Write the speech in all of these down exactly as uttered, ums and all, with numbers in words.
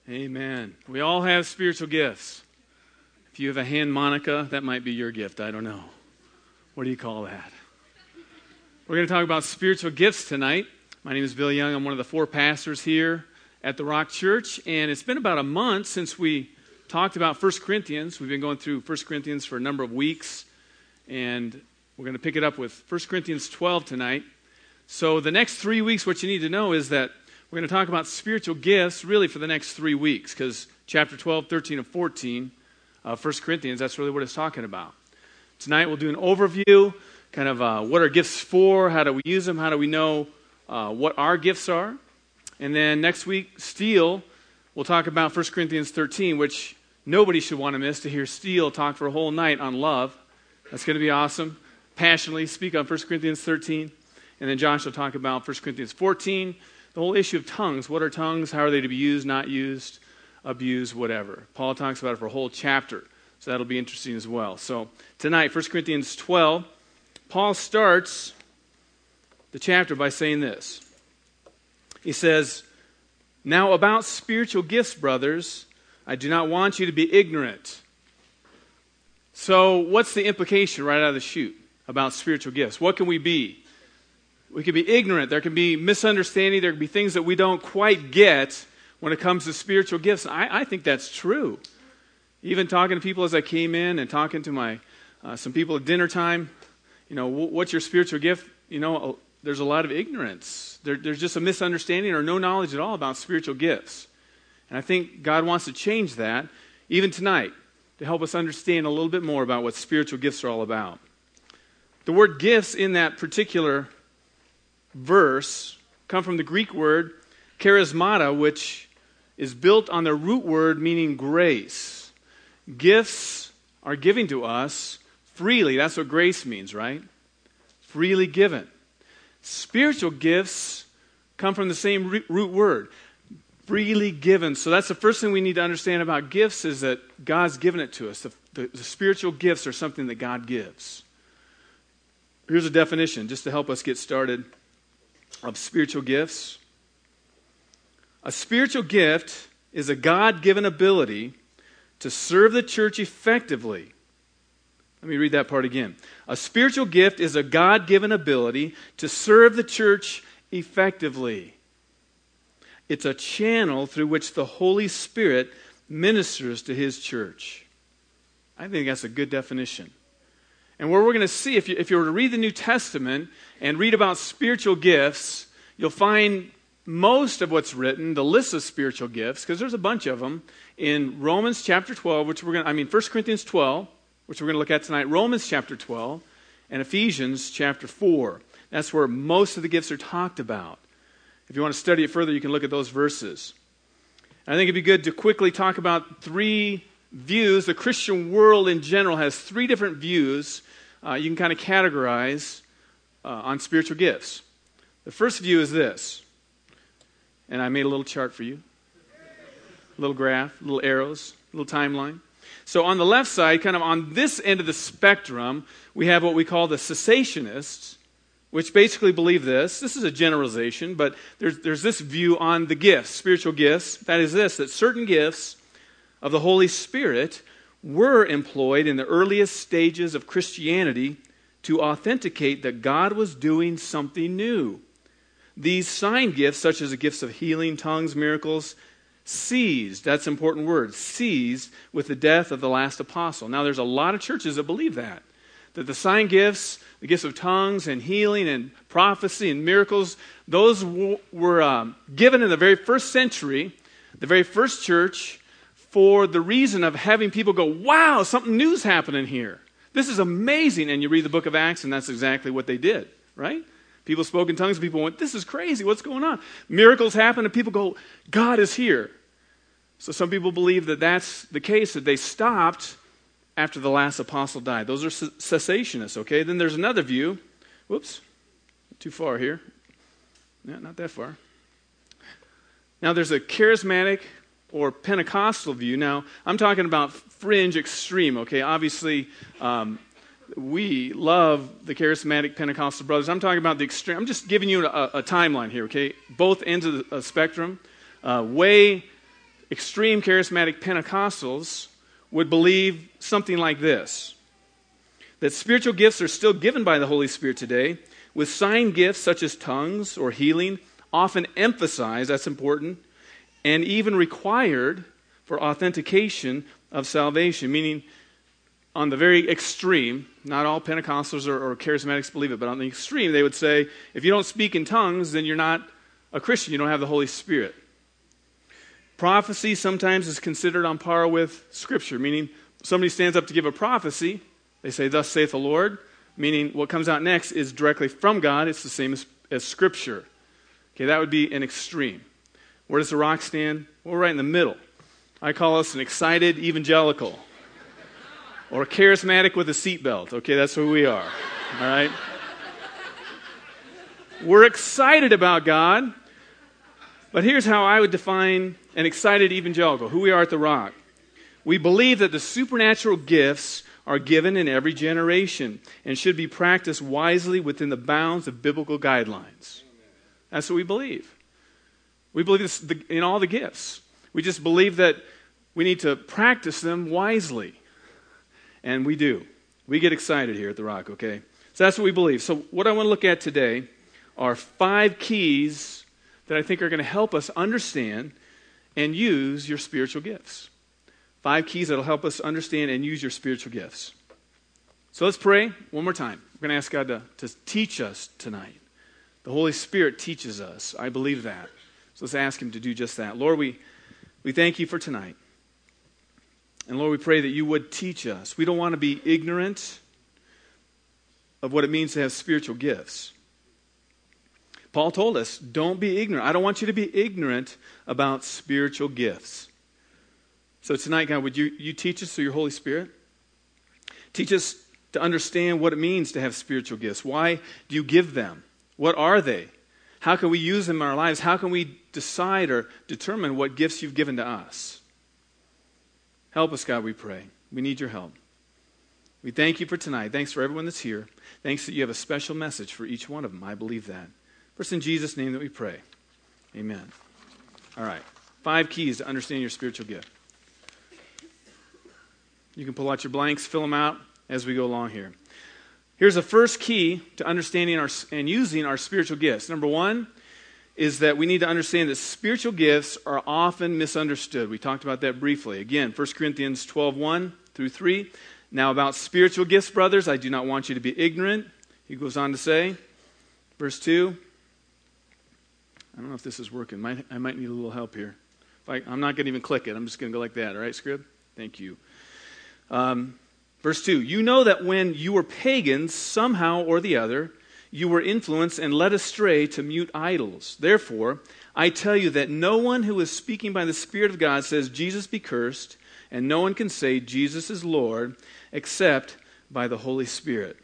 Amen. We all have spiritual gifts. If you have a hand Monica, that might be your gift. I don't know. What do you call that? We're going to talk about spiritual gifts tonight. My name is Bill Young. I'm one of the four pastors here at the Rock Church. And it's been about a month since we talked about First Corinthians. We've been going through First Corinthians for a number of weeks. And we're going to pick it up with First Corinthians twelve tonight. So the next three weeks, what you need to know is that we're going to talk about spiritual gifts really for the next three weeks because chapter twelve, thirteen, and fourteen of First Corinthians, that's really what it's talking about. Tonight we'll do an overview, kind of uh, what are gifts for, how do we use them, how do we know uh, what our gifts are. And then next week, Steele, we'll talk about First Corinthians thirteen, which nobody should want to miss, to hear Steele talk for a whole night on love. That's going to be awesome. Passionately speak on First Corinthians thirteen. And then Josh will talk about First Corinthians fourteen, the whole issue of tongues. What are tongues? How are they to be used, not used, abused, whatever. Paul talks about it for a whole chapter. So that'll be interesting as well. So tonight, First Corinthians twelve, Paul starts the chapter by saying this. He says, "Now about spiritual gifts, brothers, I do not want you to be ignorant." So what's the implication right out of the chute about spiritual gifts? What can we be? We can be ignorant. There can be misunderstanding. There can be things that we don't quite get when it comes to spiritual gifts. I, I think that's true. Even talking to people as I came in and talking to my uh, some people at dinner time, you know, w- what's your spiritual gift? You know, uh, there's a lot of ignorance. There, there's just a misunderstanding or no knowledge at all about spiritual gifts. And I think God wants to change that, even tonight, to help us understand a little bit more about what spiritual gifts are all about. The word gifts in that particular verse come from the Greek word charismata, which is built on the root word meaning grace. Gifts are given to us freely. That's what grace means, right? Freely given. Spiritual gifts come from the same root word, freely given. So that's the first thing we need to understand about gifts is that God's given it to us. The, the, the spiritual gifts are something that God gives. Here's a definition just to help us get started of spiritual gifts. A spiritual gift is a God-given ability to serve the church effectively. Let me read that part again. A spiritual gift is a God-given ability to serve the church effectively. It's a channel through which the Holy Spirit ministers to His church. I think that's a good definition. And where we're going to see, if you, if you were to read the New Testament and read about spiritual gifts, you'll find most of what's written, the list of spiritual gifts, because there's a bunch of them, in Romans chapter twelve, which we're going to, I mean, First Corinthians twelve, which we're going to look at tonight, Romans chapter twelve, and Ephesians chapter four. That's where most of the gifts are talked about. If you want to study it further, you can look at those verses. And I think it'd be good to quickly talk about three views. The Christian world in general has three different views uh, you can kind of categorize uh, on spiritual gifts. The first view is this, and I made a little chart for you, a little graph, little arrows, little timeline. So on the left side, kind of on this end of the spectrum, we have what we call the cessationists, which basically believe this. This is a generalization, but there's, there's this view on the gifts, spiritual gifts. That is this, that certain gifts of the Holy Spirit were employed in the earliest stages of Christianity to authenticate that God was doing something new. These sign gifts, such as the gifts of healing, tongues, miracles, ceased, that's an important word, ceased with the death of the last apostle. Now there's a lot of churches that believe that. That the sign gifts, the gifts of tongues and healing and prophecy and miracles, those w- were um, given in the very first century, the very first church, for the reason of having people go, wow, something new's happening here. This is amazing. And you read the book of Acts, and that's exactly what they did, right? People spoke in tongues, people went, this is crazy, what's going on? Miracles happen, and people go, God is here. So some people believe that that's the case, that they stopped after the last apostle died. Those are cessationists, okay? Then there's another view. Whoops, too far here. Yeah, not that far. Now there's a charismatic or Pentecostal view. Now, I'm talking about fringe extreme, okay? Obviously, um, we love the charismatic Pentecostal brothers. I'm talking about the extreme. I'm just giving you a, a timeline here, okay? Both ends of the uh, spectrum. Uh, way extreme charismatic Pentecostals would believe something like this: that spiritual gifts are still given by the Holy Spirit today, with sign gifts such as tongues or healing often emphasized, that's important, and even required for authentication of salvation. Meaning, on the very extreme, not all Pentecostals or, or charismatics believe it, but on the extreme, they would say, if you don't speak in tongues, then you're not a Christian, you don't have the Holy Spirit. Prophecy sometimes is considered on par with Scripture, meaning somebody stands up to give a prophecy, they say, thus saith the Lord, meaning what comes out next is directly from God. It's the same as, as Scripture. Okay, that would be an extreme. Where does the Rock stand? Well, we're right in the middle. I call us an excited evangelical, or a charismatic with a seatbelt. Okay, that's who we are. All right? We're excited about God, but here's how I would define an excited evangelical, who we are at the Rock. We believe that the supernatural gifts are given in every generation and should be practiced wisely within the bounds of biblical guidelines. That's what we believe. We believe this in all the gifts. We just believe that we need to practice them wisely. And we do. We get excited here at the Rock, okay? So that's what we believe. So what I want to look at today are five keys that I think are going to help us understand and use your spiritual gifts. Five keys that will help us understand and use your spiritual gifts. So let's pray one more time. We're going to ask God to, to teach us tonight. The Holy Spirit teaches us. I believe that. So let's ask Him to do just that. Lord, we, we thank You for tonight. And Lord, we pray that You would teach us. We don't want to be ignorant of what it means to have spiritual gifts. Paul told us, don't be ignorant. I don't want you to be ignorant about spiritual gifts. So tonight, God, would you, you teach us through Your Holy Spirit? Teach us to understand what it means to have spiritual gifts. Why do You give them? What are they? How can we use them in our lives? How can we decide or determine what gifts You've given to us? Help us, God, we pray. We need Your help. We thank You for tonight. Thanks for everyone that's here. Thanks that You have a special message for each one of them. I believe that. First, in Jesus' name that we pray. Amen. All right. Five keys to understand your spiritual gift. You can pull out your blanks, fill them out as we go along here. Here's the first key to understanding our, and using our spiritual gifts. Number one is that we need to understand that spiritual gifts are often misunderstood. We talked about that briefly. Again, First Corinthians twelve, one through three. Now about spiritual gifts, brothers, I do not want you to be ignorant. He goes on to say, verse two. I don't know if this is working. Might, I might need a little help here. If I, I'm not going to even click it. I'm just going to go like that. All right, Scrib? Thank you. Um, verse two. You know that when you were pagans, somehow or the other, you were influenced and led astray to mute idols. Therefore, I tell you that no one who is speaking by the Spirit of God says, Jesus be cursed, and no one can say Jesus is Lord except by the Holy Spirit.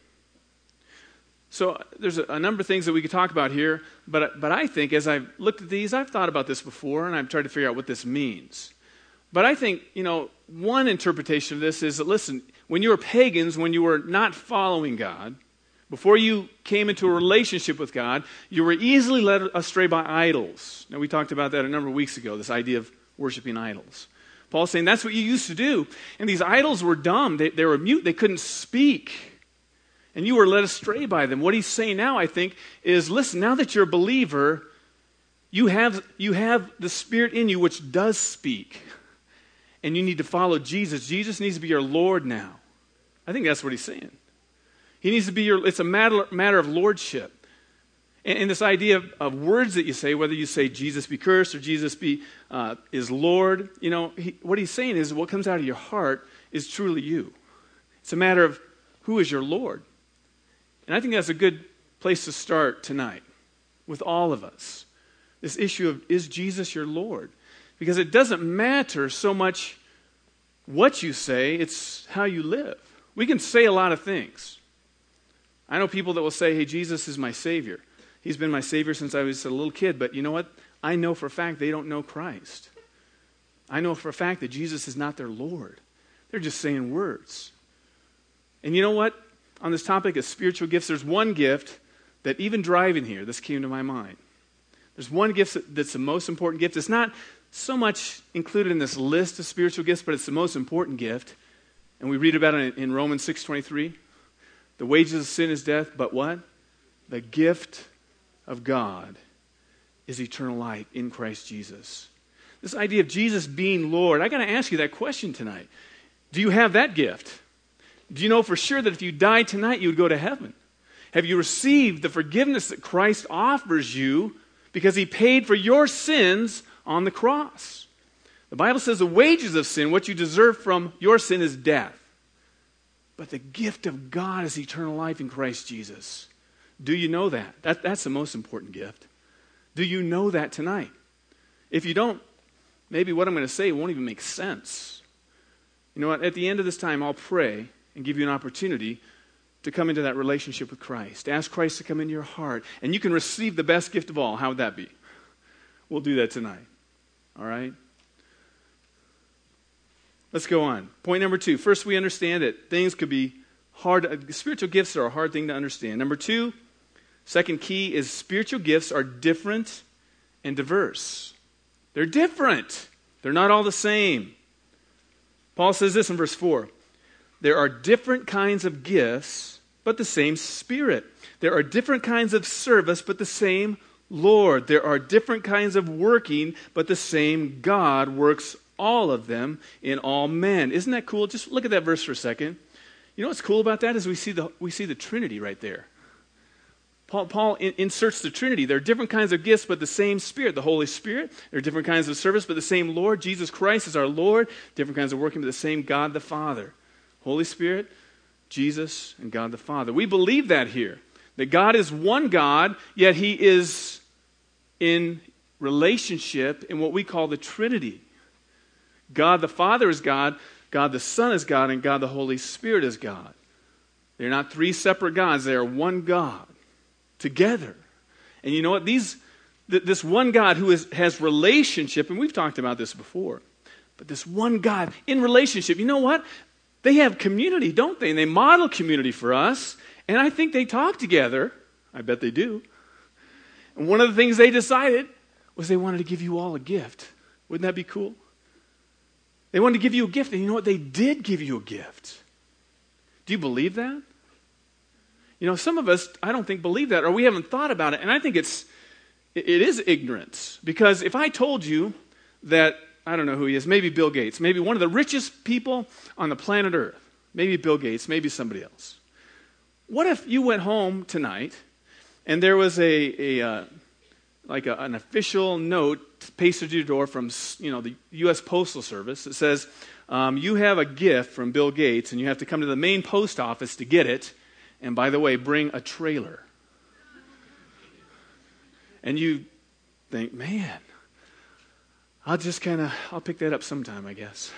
So there's a, a number of things that we could talk about here, but, but I think as I've looked at these, I've thought about this before, and I've tried to figure out what this means. But I think, you know, one interpretation of this is that, listen, when you were pagans, when you were not following God, before you came into a relationship with God, you were easily led astray by idols. Now, we talked about that a number of weeks ago, this idea of worshiping idols. Paul's saying that's what you used to do. And these idols were dumb. They, they were mute. They couldn't speak. And you were led astray by them. What he's saying now, I think, is, listen, now that you're a believer, you have, you have the Spirit in you which does speak. And you need to follow Jesus. Jesus needs to be your Lord now. I think that's what he's saying. He needs to be your, it's a matter, matter of lordship. And, and this idea of, of words that you say, whether you say Jesus be cursed or Jesus be uh, is Lord, you know, he, what he's saying is what comes out of your heart is truly you. It's a matter of who is your Lord. And I think that's a good place to start tonight with all of us. This issue of, is Jesus your Lord? Because it doesn't matter so much what you say, it's how you live. We can say a lot of things. I know people that will say, hey, Jesus is my Savior. He's been my Savior since I was a little kid. But you know what? I know for a fact they don't know Christ. I know for a fact that Jesus is not their Lord. They're just saying words. And you know what? On this topic of spiritual gifts, there's one gift that even driving here, this came to my mind. There's one gift that's the most important gift. It's not so much included in this list of spiritual gifts, but it's the most important gift. And we read about it in Romans six twenty-three. The wages of sin is death, but what? The gift of God is eternal life in Christ Jesus. This idea of Jesus being Lord, I got to ask you that question tonight. Do you have that gift? Do you know for sure that if you died tonight, you would go to heaven? Have you received the forgiveness that Christ offers you because he paid for your sins on the cross? The Bible says the wages of sin, what you deserve from your sin, is death. But the gift of God is eternal life in Christ Jesus. Do you know that? that? That's the most important gift. Do you know that tonight? If you don't, maybe what I'm going to say won't even make sense. You know what? At the end of this time, I'll pray and give you an opportunity to come into that relationship with Christ. Ask Christ to come into your heart, and you can receive the best gift of all. How would that be? We'll do that tonight. All right? Let's go on. Point number two. First, we understand that things could be hard. Spiritual gifts are a hard thing to understand. Number two, second key is spiritual gifts are different and diverse. They're different. They're not all the same. Paul says this in verse four. There are different kinds of gifts, but the same Spirit. There are different kinds of service, but the same Lord. There are different kinds of working, but the same God works all of them in all men. Isn't that cool? Just look at that verse for a second. You know what's cool about that is we see the we see the Trinity right there. Paul, Paul in, inserts the Trinity. There are different kinds of gifts, but the same Spirit, the Holy Spirit. There are different kinds of service, but the same Lord. Jesus Christ is our Lord. Different kinds of working, but the same God the Father. Holy Spirit, Jesus, and God the Father. We believe that here. That God is one God, yet he is in relationship in what we call the Trinity. God the Father is God, God the Son is God, and God the Holy Spirit is God. They're not three separate gods. They are one God together. And you know what? These, th- this one God who is, has relationship, and we've talked about this before, but this one God in relationship, you know what? They have community, don't they? And they model community for us. And I think they talk together. I bet they do. And one of the things they decided was they wanted to give you all a gift. Wouldn't that be cool? They wanted to give you a gift. And you know what? They did give you a gift. Do you believe that? You know, some of us, I don't think, believe that, or we haven't thought about it. And I think it's, it is ignorance. Because if I told you that, I don't know who he is, maybe Bill Gates, maybe one of the richest people on the planet Earth, maybe Bill Gates, maybe somebody else. What if you went home tonight and there was a, a uh, like a, an official note pasted to your door from, you know, the U S Postal Service that says, um, you have a gift from Bill Gates and you have to come to the main post office to get it. And by the way, bring a trailer. And you think, man, I'll just kind of, I'll pick that up sometime, I guess.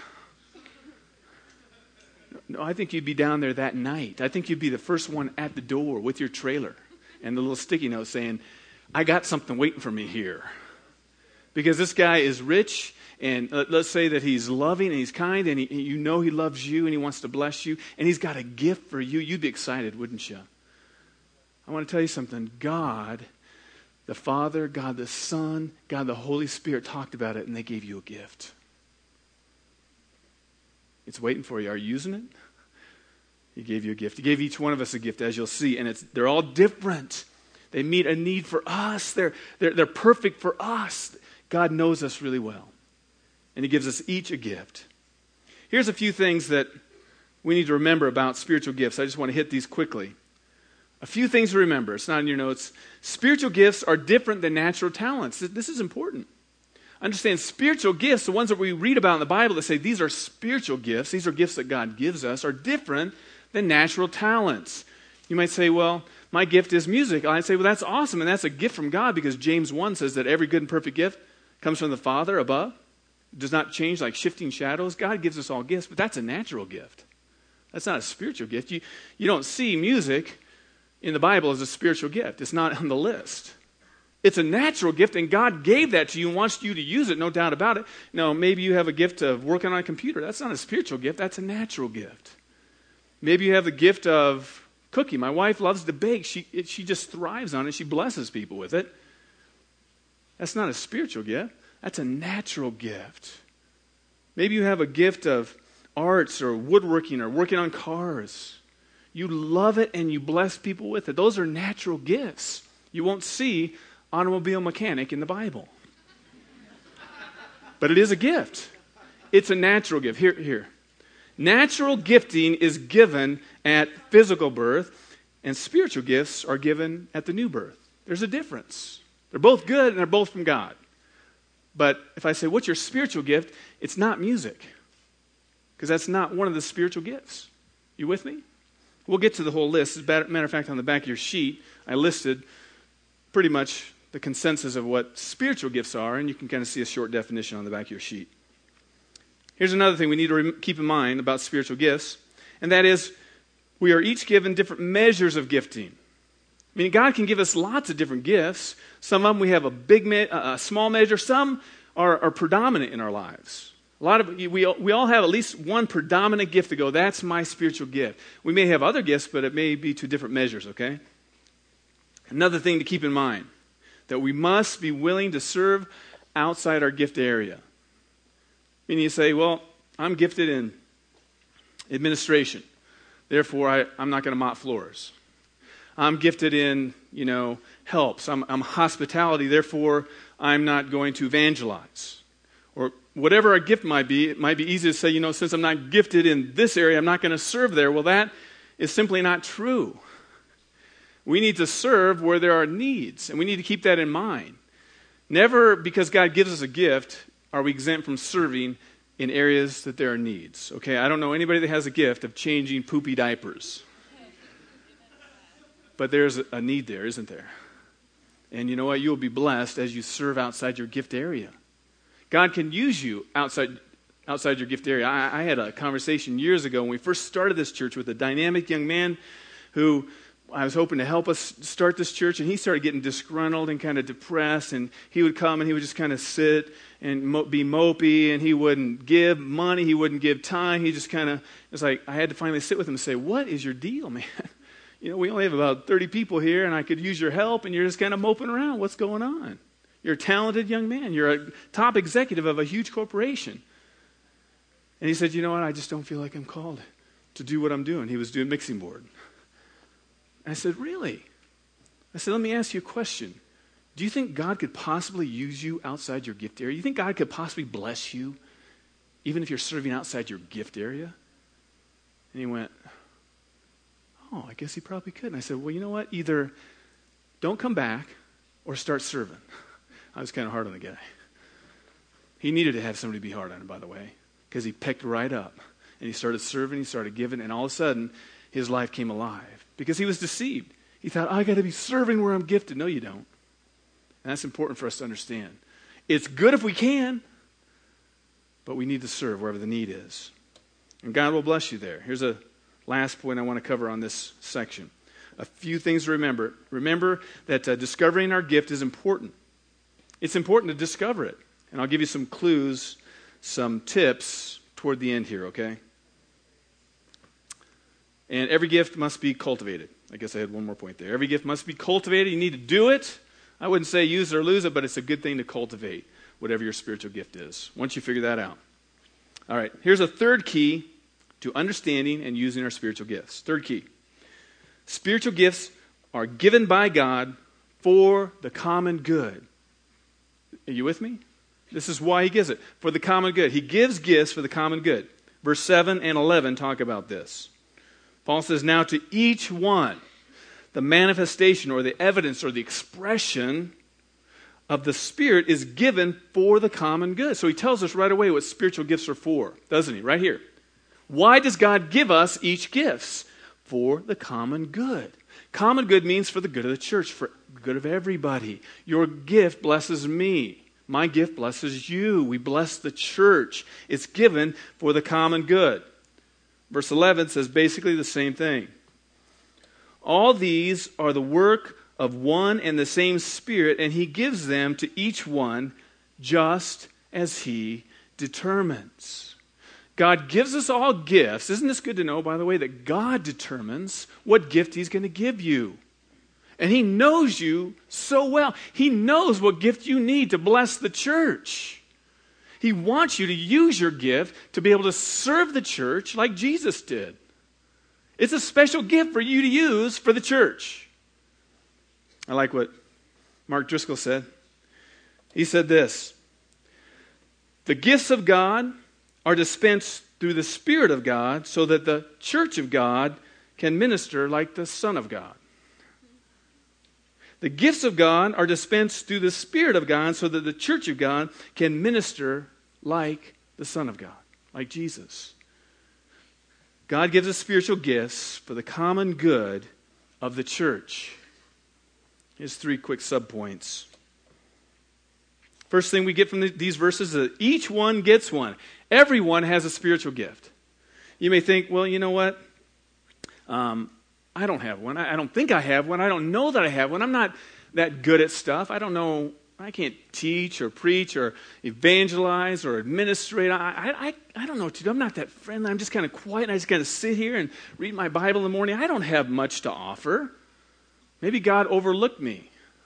No, I think you'd be down there that night. I think you'd be the first one at the door with your trailer and the little sticky note saying, I got something waiting for me here. Because this guy is rich, and let's say that he's loving and he's kind, and he, you know he loves you and he wants to bless you, and he's got a gift for you. You'd be excited, wouldn't you? I want to tell you something. God, the Father, God the Son, God the Holy Spirit talked about it, and they gave you a gift. It's waiting for you. Are you using it? He gave you a gift. He gave each one of us a gift, as you'll see, and it's they're all different. They meet a need for us. They're, they're, they're perfect for us. God knows us really well, and he gives us each a gift. Here's a few things that we need to remember about spiritual gifts. I just want to hit these quickly. A few things to remember. It's not in your notes. Spiritual gifts are different than natural talents. This is important. Understand, spiritual gifts, the ones that we read about in the Bible that say these are spiritual gifts, these are gifts that God gives us, are different than natural talents. You might say, well, my gift is music. I'd say, well, that's awesome, and that's a gift from God because James one says that every good and perfect gift comes from the Father above. It does not change like shifting shadows. God gives us all gifts, but that's a natural gift. That's not a spiritual gift. You, you don't see music in the Bible as a spiritual gift. It's not on the list. It's a natural gift, and God gave that to you and wants you to use it, no doubt about it. Now, maybe you have a gift of working on a computer. That's not a spiritual gift. That's a natural gift. Maybe you have the gift of cooking. My wife loves to bake. She, it, she just thrives on it. She blesses people with it. That's not a spiritual gift. That's a natural gift. Maybe you have a gift of arts or woodworking or working on cars. You love it and you bless people with it. Those are natural gifts. You won't see automobile mechanic in the Bible. But it is a gift. It's a natural gift. Here, here. Natural gifting is given at physical birth, and spiritual gifts are given at the new birth. There's a difference. They're both good and they're both from God. But if I say, what's your spiritual gift? It's not music. Because that's not one of the spiritual gifts. You with me? We'll get to the whole list. As a matter of fact, on the back of your sheet, I listed pretty much the consensus of what spiritual gifts are, and you can kind of see a short definition on the back of your sheet. Here's another thing we need to re- keep in mind about spiritual gifts, and that is we are each given different measures of gifting. I mean, God can give us lots of different gifts. Some of them we have a big, me- a small measure. Some are, are predominant in our lives. A lot of we we all have at least one predominant gift to go, that's my spiritual gift. We may have other gifts, but it may be to different measures, okay? Another thing to keep in mind, that we must be willing to serve outside our gift area. Meaning you say, well, I'm gifted in administration. Therefore, I, I'm not going to mop floors. I'm gifted in, you know, helps. I'm, I'm hospitality. Therefore, I'm not going to evangelize. Or whatever our gift might be, it might be easy to say, you know, since I'm not gifted in this area, I'm not going to serve there. Well, that is simply not true. We need to serve where there are needs, and we need to keep that in mind. Never, because God gives us a gift, are we exempt from serving in areas that there are needs. Okay, I don't know anybody that has a gift of changing poopy diapers. But there's a need there, isn't there? And you know what? You'll be blessed as you serve outside your gift area. God can use you outside outside your gift area. I, I had a conversation years ago when we first started this church with a dynamic young man who I was hoping to help us start this church, and he started getting disgruntled and kind of depressed, and he would come and he would just kind of sit and mo- be mopey, and he wouldn't give money, he wouldn't give time. He just kind of, it's like, I had to finally sit with him and say, what is your deal, man? You know, we only have about thirty people here, and I could use your help, and you're just kind of moping around. What's going on? You're a talented young man. You're a top executive of a huge corporation. And he said, you know what? I just don't feel like I'm called to do what I'm doing. He was doing mixing board. I said, really? I said, let me ask you a question. Do you think God could possibly use you outside your gift area? You think God could possibly bless you even if you're serving outside your gift area? And he went, oh, I guess he probably could. And I said, well, you know what? Either don't come back or start serving. I was kind of hard on the guy. He needed to have somebody be hard on him, by the way, because he picked right up. And he started serving, he started giving, and all of a sudden, his life came alive. Because he was deceived. He thought, I got to be serving where I'm gifted. No, you don't. And that's important for us to understand. It's good if we can, but we need to serve wherever the need is. And God will bless you there. Here's a last point I want to cover on this section. A few things to remember. Remember that uh, discovering our gift is important. It's important to discover it. And I'll give you some clues, some tips toward the end here, okay? And every gift must be cultivated. I guess I had one more point there. Every gift must be cultivated. You need to do it. I wouldn't say use it or lose it, but it's a good thing to cultivate whatever your spiritual gift is, once you figure that out. All right, here's a third key to understanding and using our spiritual gifts. Third key. Spiritual gifts are given by God for the common good. Are you with me? This is why he gives it. For the common good. He gives gifts for the common good. Verse seven and eleven talk about this. Paul says, now to each one, the manifestation or the evidence or the expression of the Spirit is given for the common good. So he tells us right away what spiritual gifts are for, doesn't he? Right here. Why does God give us each gifts? For the common good. Common good means for the good of the church, for the good of everybody. Your gift blesses me. My gift blesses you. We bless the church. It's given for the common good. Verse eleven says basically the same thing. All these are the work of one and the same Spirit, and he gives them to each one just as he determines. God gives us all gifts. Isn't this good to know, by the way, that God determines what gift he's going to give you? And he knows you so well. He knows what gift you need to bless the church. He wants you to use your gift to be able to serve the church like Jesus did. It's a special gift for you to use for the church. I like what Mark Driscoll said. He said this: the gifts of God are dispensed through the Spirit of God so that the church of God can minister like the Son of God. The gifts of God are dispensed through the Spirit of God so that the church of God can minister like the Son of God, like Jesus. God gives us spiritual gifts for the common good of the church. Here's three quick subpoints. First thing we get from the, these verses is that each one gets one. Everyone has a spiritual gift. You may think, well, you know what? Um, I don't have one. I, I don't think I have one. I don't know that I have one. I'm not that good at stuff. I don't know. I can't teach or preach or evangelize or administrate. I, I, I don't know what to do. I'm not that friendly. I'm just kind of quiet. And I just kind of sit here and read my Bible in the morning. I don't have much to offer. Maybe God overlooked me.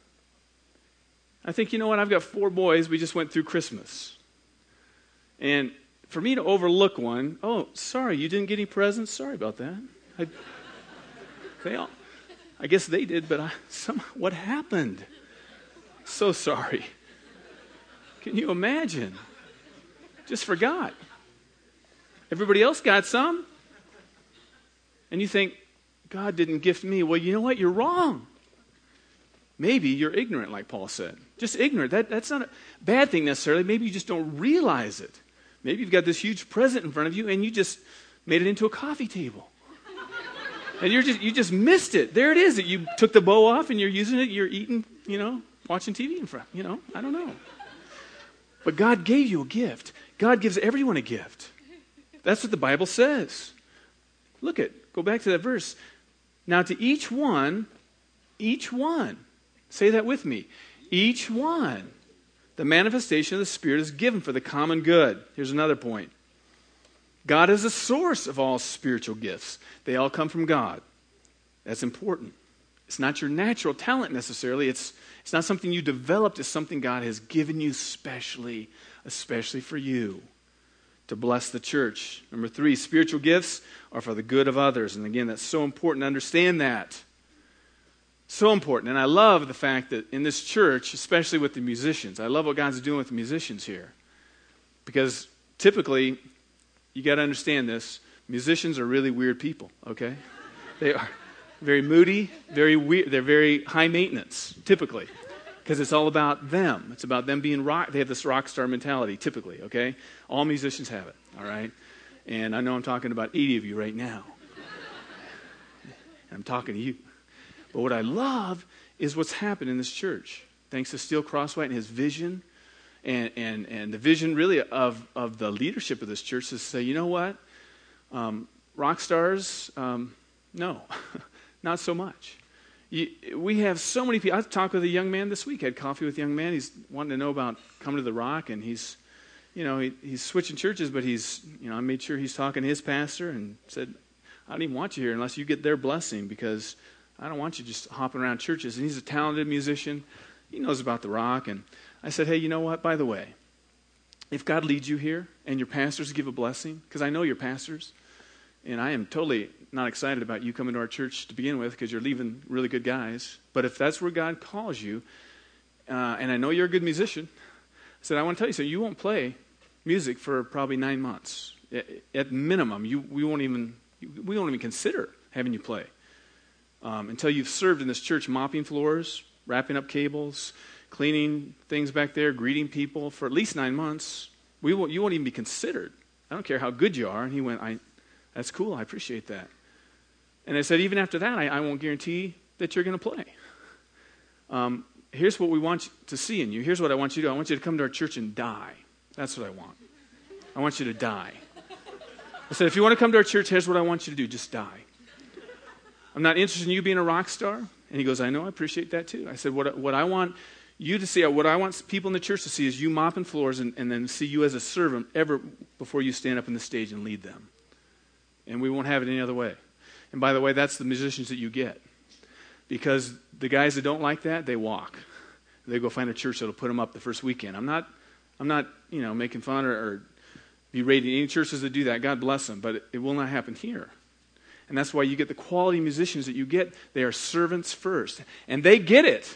I think, you know what? I've got four boys. We just went through Christmas. And for me to overlook one, oh, sorry, you didn't get any presents? Sorry about that. I, they all, I guess they did, but I, some, what happened? So sorry. Can you imagine? Just forgot. Everybody else got some. And you think, God didn't gift me. Well, you know what? You're wrong. Maybe you're ignorant, like Paul said. Just ignorant. That, that's not a bad thing necessarily. Maybe you just don't realize it. Maybe you've got this huge present in front of you and you just made it into a coffee table. And you're just you just missed it. There it is. You took the bow off and you're using it. You're eating, you know, watching T V in front. You know, I don't know. But God gave you a gift. God gives everyone a gift. That's what the Bible says. Look at, go back to that verse. Now to each one, each one, say that with me. Each one, the manifestation of the Spirit is given for the common good. Here's another point. God is the source of all spiritual gifts. They all come from God. That's important. It's not your natural talent necessarily. It's, it's not something you developed. It's something God has given you specially, especially for you, to bless the church. Number three, spiritual gifts are for the good of others. And again, that's so important to understand that. So important. And I love the fact that in this church, especially with the musicians, I love what God's doing with the musicians here. Because typically, you got to understand this, musicians are really weird people, okay? They are very moody, very weird. They're very high maintenance, typically. Because it's all about them. It's about them being rock. They have this rock star mentality, typically, okay? All musicians have it, all right? And I know I'm talking about eighty of you right now. I'm talking to you. But what I love is what's happened in this church. Thanks to Steele Crosswhite and his vision, and, and, and the vision really of, of the leadership of this church is to say, you know what? Um, rock stars, um, no, not so much. You, we have so many people. I talked with a young man this week. I had coffee with a young man. He's wanting to know about coming to the Rock, and he's, you know, he, he's switching churches, but he's, you know, I made sure he's talking to his pastor and said, I don't even want you here unless you get their blessing, because I don't want you just hopping around churches. And he's a talented musician. He knows about the Rock. And I said, hey, you know what? By the way, if God leads you here and your pastors give a blessing, because I know your pastors, and I am totally not excited about you coming to our church to begin with because you're leaving really good guys. But if that's where God calls you, uh, and I know you're a good musician, I said, I want to tell you, so you won't play music for probably nine months. At, at minimum, you we won't even we won't even consider having you play. Um, until you've served in this church mopping floors, wrapping up cables, cleaning things back there, greeting people for at least nine months. We won't, you won't even be considered. I don't care how good you are. And he went, I, that's cool. I appreciate that. And I said, even after that, I, I won't guarantee that you're going to play. Um, here's what we want to see in you. Here's what I want you to do. I want you to come to our church and die. That's what I want. I want you to die. I said, if you want to come to our church, here's what I want you to do. Just die. I'm not interested in you being a rock star. And he goes, I know, I appreciate that too. I said, what, what I want you to see, what I want people in the church to see is you mopping floors and, and then see you as a servant ever before you stand up on the stage and lead them. And we won't have it any other way. And by the way, that's the musicians that you get. Because the guys that don't like that, they walk. They go find a church that'll put them up the first weekend. I'm not, I'm not, you know, making fun or, or berating any churches that do that. God bless them, but it, it will not happen here. And that's why you get the quality musicians that you get. They are servants first. And they get it.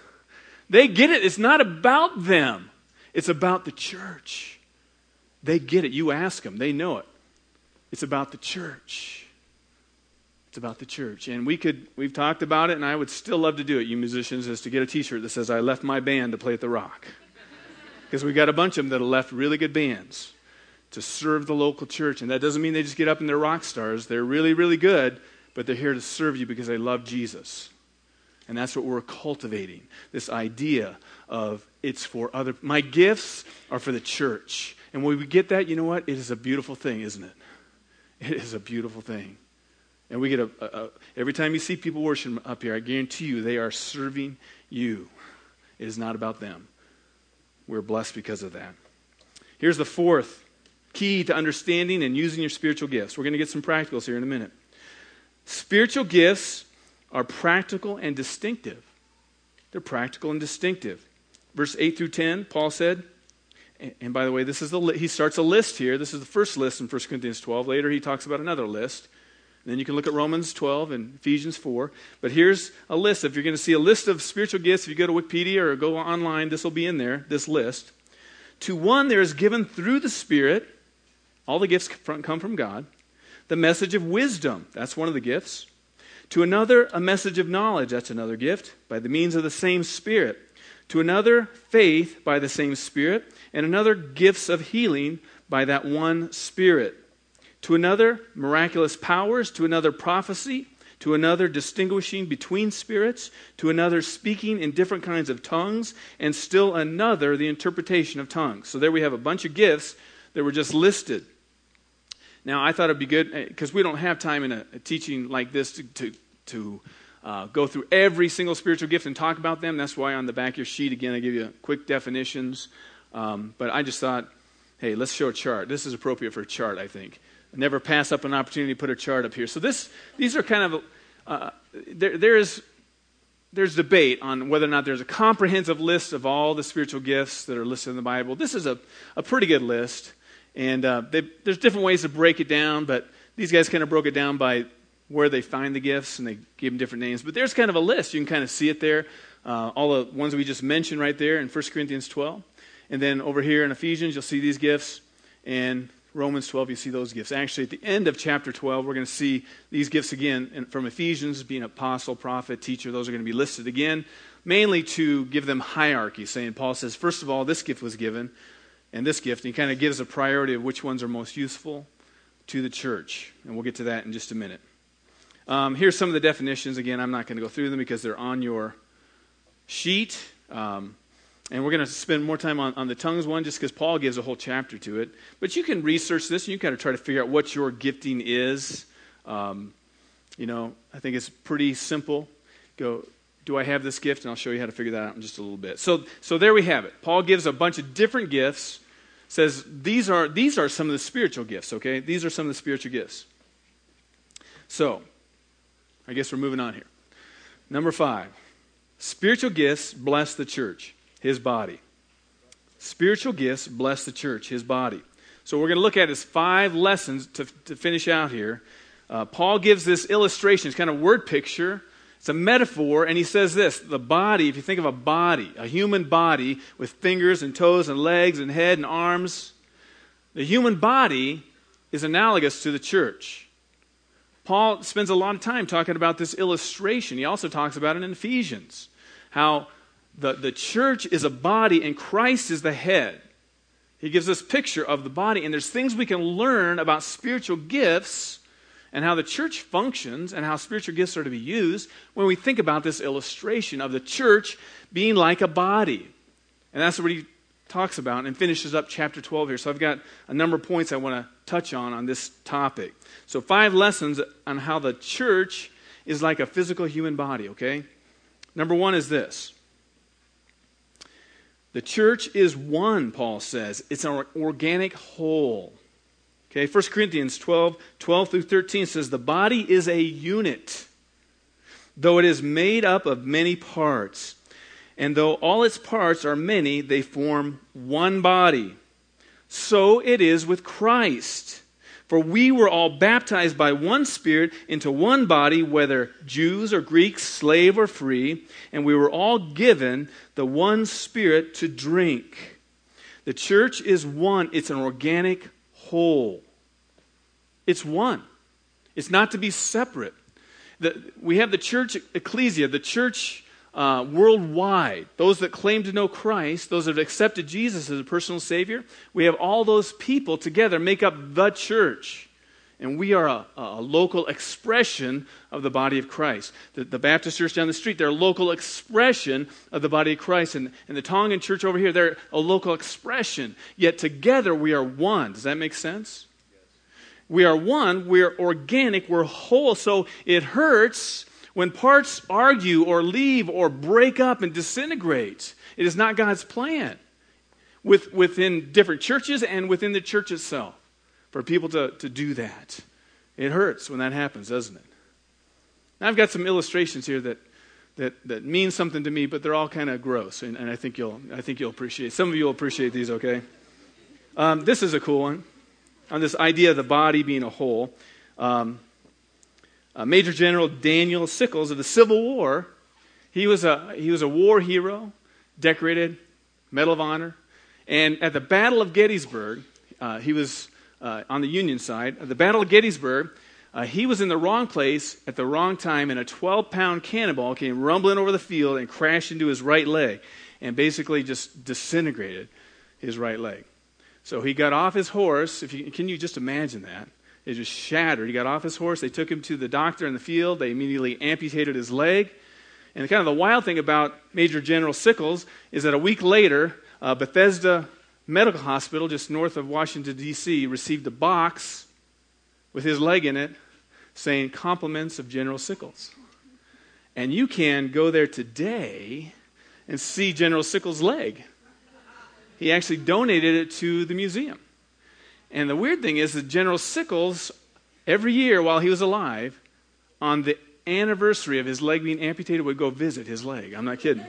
They get it. It's not about them. It's about the church. They get it. You ask them. They know it. It's about the church. It's about the church. And we could, we've talked about it, and I would still love to do it, you musicians, is to get a t-shirt that says, I left my band to play at the Rock. Because we got a bunch of them that have left really good bands to serve the local church. And that doesn't mean they just get up and they're rock stars. They're really, really good, but they're here to serve you because they love Jesus. And that's what we're cultivating, this idea of it's for other. My gifts are for the church. And when we get that, you know what? It is a beautiful thing, isn't it? It is a beautiful thing. And we get a, a, a every time you see people worship up here, I guarantee you they are serving you. It is not about them. We're blessed because of that. Here's the fourth key to understanding and using your spiritual gifts. We're going to get some practicals here in a minute. Spiritual gifts are practical and distinctive. They're practical and distinctive. Verse eight through ten, Paul said, and, and by the way, this is the li- he starts a list here. This is the first list in First Corinthians twelve. Later he talks about another list. And then you can look at Romans twelve and Ephesians four. But here's a list. If you're going to see a list of spiritual gifts, if you go to Wikipedia or go online, this will be in there, this list. To one there is given through the Spirit, all the gifts come from God, the message of wisdom, that's one of the gifts. To another, a message of knowledge, that's another gift, by the means of the same Spirit. To another, faith by the same Spirit. And another, gifts of healing by that one Spirit. To another, miraculous powers. To another, prophecy. To another, distinguishing between spirits. To another, speaking in different kinds of tongues. And still another, the interpretation of tongues. So there we have a bunch of gifts that were just listed. Now, I thought it'd be good, because we don't have time in a, a teaching like this to, to, to uh, go through every single spiritual gift and talk about them. That's why on the back of your sheet, again, I give you quick definitions. Um, but I just thought, hey, let's show a chart. This is appropriate for a chart, I think. Never pass up an opportunity to put a chart up here. So this, these are kind of, uh, there, there is, there's debate on whether or not there's a comprehensive list of all the spiritual gifts that are listed in the Bible. This is a, a pretty good list. And uh, they, there's different ways to break it down, but these guys kind of broke it down by where they find the gifts, and they gave them different names. But there's kind of a list. You can kind of see it there. Uh, all the ones we just mentioned right there in First Corinthians twelve. And then over here in Ephesians, you'll see these gifts. And Romans twelve, you see those gifts. Actually, at the end of chapter twelve, we're going to see these gifts again. And from Ephesians, being apostle, prophet, teacher, those are going to be listed again, mainly to give them hierarchy, saying, Paul says, first of all, this gift was given. And this gift, and he kind of gives a priority of which ones are most useful to the church. And we'll get to that in just a minute. Um, here's some of the definitions. Again, I'm not going to go through them because they're on your sheet. Um, and we're going to spend more time on, on the tongues one just because Paul gives a whole chapter to it. But you can research this and you kind of try to figure out what your gifting is. Um, you know, I think it's pretty simple. Go, do I have this gift? And I'll show you how to figure that out in just a little bit. So, so there we have it. Paul gives a bunch of different gifts. Says these are these are some of the spiritual gifts, okay? These are some of the spiritual gifts. So, I guess we're moving on here. Number five, spiritual gifts bless the church, his body. Spiritual gifts bless the church, his body. So we're going to look at his five lessons to, to finish out here. Uh, Paul gives this illustration, it's kind of word picture. It's a metaphor, and he says this, the body, if you think of a body, a human body with fingers and toes and legs and head and arms, the human body is analogous to the church. Paul spends a lot of time talking about this illustration. He also talks about it in Ephesians, how the, the church is a body and Christ is the head. He gives this picture of the body, and there's things we can learn about spiritual gifts and how the church functions and how spiritual gifts are to be used when we think about this illustration of the church being like a body. And that's what he talks about and finishes up chapter twelve here. So I've got a number of points I want to touch on on this topic. So five lessons on how the church is like a physical human body, okay? Number one is this. The church is one, Paul says. It's an organic whole. Okay, First Corinthians twelve, twelve through thirteen says, the body is a unit, though it is made up of many parts. And though all its parts are many, they form one body. So it is with Christ. For we were all baptized by one Spirit into one body, whether Jews or Greeks, slave or free, and we were all given the one Spirit to drink. The church is one. It's an organic whole. It's one. It's not to be separate. The, we have the church ecclesia, the church uh, worldwide. Those that claim to know Christ, those that have accepted Jesus as a personal Savior. We have all those people together make up the church. And we are a, a local expression of the body of Christ. The, the Baptist church down the street, they're a local expression of the body of Christ. And, and the Tongan church over here, they're a local expression. Yet together we are one. Does that make sense? We are one, we're organic, we're whole, so it hurts when parts argue or leave or break up and disintegrate. It is not God's plan with, within different churches and within the church itself for people to, to do that. It hurts when that happens, doesn't it? Now, I've got some illustrations here that that, that mean something to me, but they're all kind of gross, and, and I think you'll I think you'll appreciate. Some of you will appreciate these, okay? Um, this is a cool one. On this idea of the body being a whole. Um, uh, Major General Daniel Sickles of the Civil War, he was a he was a war hero, decorated, Medal of Honor. And at the Battle of Gettysburg, uh, he was uh, on the Union side. At the Battle of Gettysburg, uh, he was in the wrong place at the wrong time, and a twelve-pound cannonball came rumbling over the field and crashed into his right leg and basically just disintegrated his right leg. So he got off his horse. If you, can you just imagine that? It just shattered. He got off his horse. They took him to the doctor in the field. They immediately amputated his leg. And kind of the wild thing about Major General Sickles is that a week later, uh, Bethesda Medical Hospital, just north of Washington, D C, received a box with his leg in it saying, "Compliments of General Sickles." And you can go there today and see General Sickles' leg. He actually donated it to the museum. And the weird thing is that General Sickles, every year while he was alive, on the anniversary of his leg being amputated, would go visit his leg. I'm not kidding.